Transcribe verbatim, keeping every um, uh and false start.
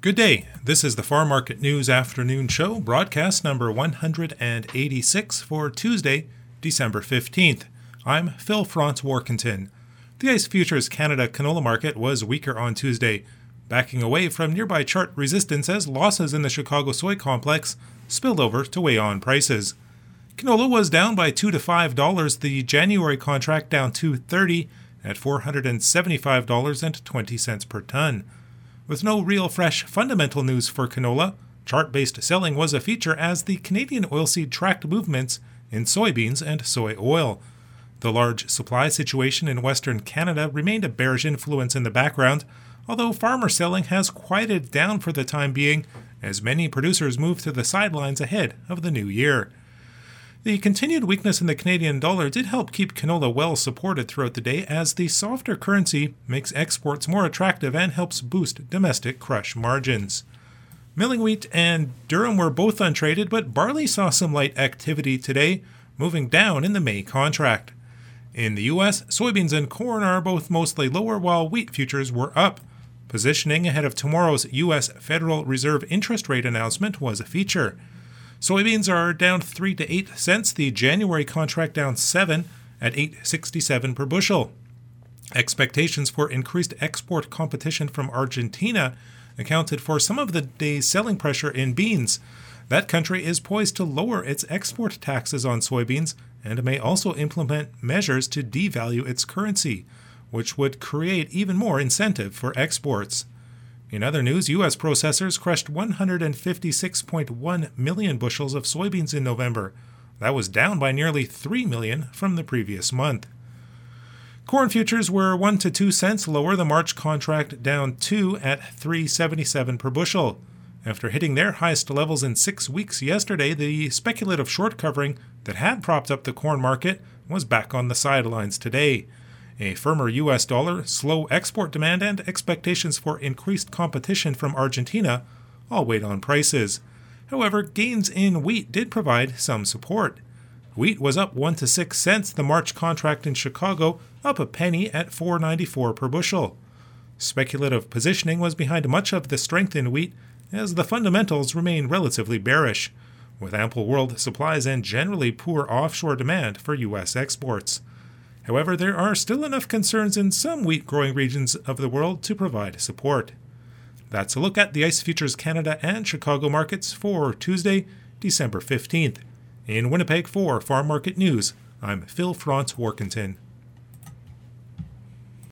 Good day. This is the Farm Market News Afternoon Show, broadcast number one hundred eighty-six for Tuesday, December fifteenth. I'm Phil Franz Warkentin. The ICE Futures Canada canola market was weaker on Tuesday, backing away from nearby chart resistance as losses in the Chicago soy complex spilled over to weigh on prices. Canola was down by two to five dollars. The January contract down two thirty at four hundred seventy-five dollars and twenty cents per ton. With no real fresh fundamental news for canola, chart-based selling was a feature as the Canadian oilseed tracked movements in soybeans and soy oil. The large supply situation in Western Canada remained a bearish influence in the background, although farmer selling has quieted down for the time being as many producers move to the sidelines ahead of the new year. The continued weakness in the Canadian dollar did help keep canola well supported throughout the day as the softer currency makes exports more attractive and helps boost domestic crush margins. Milling wheat and durum were both untraded, but barley saw some light activity today, moving down in the May contract. In the U S, soybeans and corn are both mostly lower while wheat futures were up. Positioning ahead of tomorrow's U S Federal Reserve interest rate announcement was a feature. Soybeans are down three to eight cents, the January contract down seven at eight sixty-seven per bushel. Expectations for increased export competition from Argentina accounted for some of the day's selling pressure in beans. That country is poised to lower its export taxes on soybeans and may also implement measures to devalue its currency, which would create even more incentive for exports. In other news, U S processors crushed one hundred fifty-six point one million bushels of soybeans in November. That was down by nearly three million from the previous month. Corn futures were one to two cents lower, the March contract down two at three seventy-seven per bushel. After hitting their highest levels in six weeks yesterday, the speculative short covering that had propped up the corn market was back on the sidelines today. A firmer U S dollar, slow export demand, and expectations for increased competition from Argentina all weighed on prices. However, gains in wheat did provide some support. Wheat was up one to six cents, the March contract in Chicago up a penny at four ninety-four per bushel. Speculative positioning was behind much of the strength in wheat as the fundamentals remain relatively bearish, with ample world supplies and generally poor offshore demand for U S exports. However, there are still enough concerns in some wheat-growing regions of the world to provide support. That's a look at the ICE Futures Canada and Chicago markets for Tuesday, December fifteenth. In Winnipeg for Farm Market News, I'm Phil Franz Warkentin.